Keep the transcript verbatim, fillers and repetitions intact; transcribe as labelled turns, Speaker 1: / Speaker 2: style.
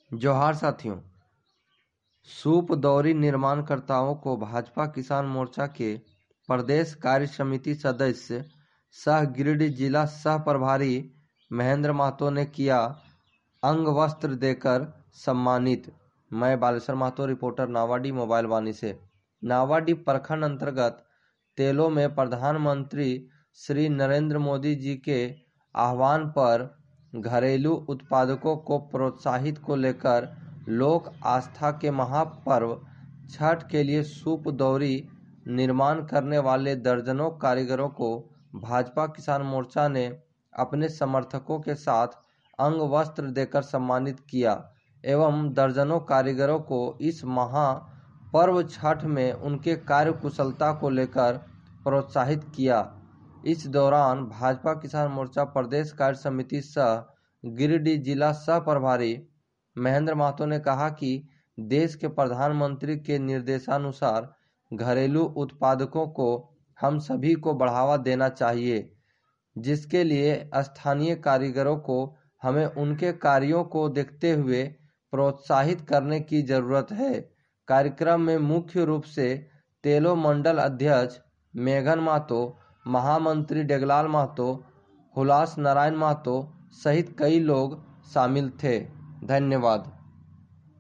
Speaker 1: जोहार साथियों। सूप दौरी निर्माणकर्ताओं को भाजपा किसान मोर्चा के प्रदेश कार्य समिति सदस्य सह गिरिडीह जिला सह प्रभारी महेंद्र महतो ने किया अंग वस्त्र देकर सम्मानित। मैं बालेश्वर महतो, रिपोर्टर नावाडीह मोबाइल वाणी से। नावाडीह प्रखंड अंतर्गत तेलो में प्रधानमंत्री श्री नरेंद्र मोदी जी के आह्वान पर घरेलू उत्पादकों को प्रोत्साहित को लेकर लोक आस्था के महापर्व छठ के लिए सूप दौरी निर्माण करने वाले दर्जनों कारीगरों को भाजपा किसान मोर्चा ने अपने समर्थकों के साथ अंग वस्त्र देकर सम्मानित किया एवं दर्जनों कारीगरों को इस महापर्व छठ में उनके कार्य कुशलता को लेकर प्रोत्साहित किया। इस दौरान भाजपा किसान मोर्चा प्रदेश कार्य समिति सह गिरिडीह जिला सह प्रभारी महेंद्र महतो ने कहा कि देश के प्रधानमंत्री के निर्देशानुसार घरेलू उत्पादकों को हम सभी को बढ़ावा देना चाहिए, जिसके लिए स्थानीय कारीगरों को हमें उनके कार्यों को देखते हुए प्रोत्साहित करने की जरूरत है। कार्यक्रम में मुख्य रूप से तेलो मंडल अध्यक्ष मेघन महतो, महामंत्री डेगलाल महतो, हुलास नारायण महतो सहित कई लोग शामिल थे। धन्यवाद।